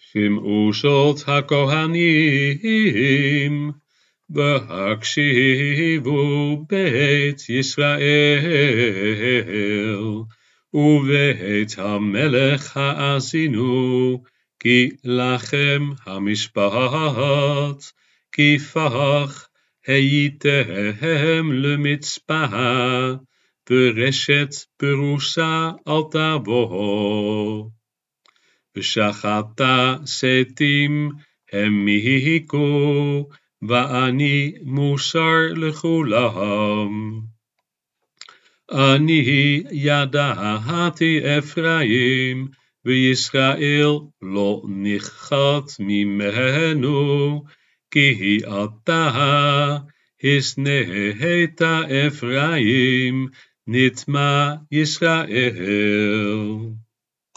שמעו שוט הכהנים, והקשיבו בית ישראל, ובית המלך האזינו, כי לכם המשפט, כי פח הייתם למצפה, ורשת פרוסה אל תבוא. ושחט שתים הם היכו, ואני מוסר לכולם. אני ידעתי אפרים, וישראל לא נחת ממנו, כי אתה השנאת אפרים, נטמע ישראל.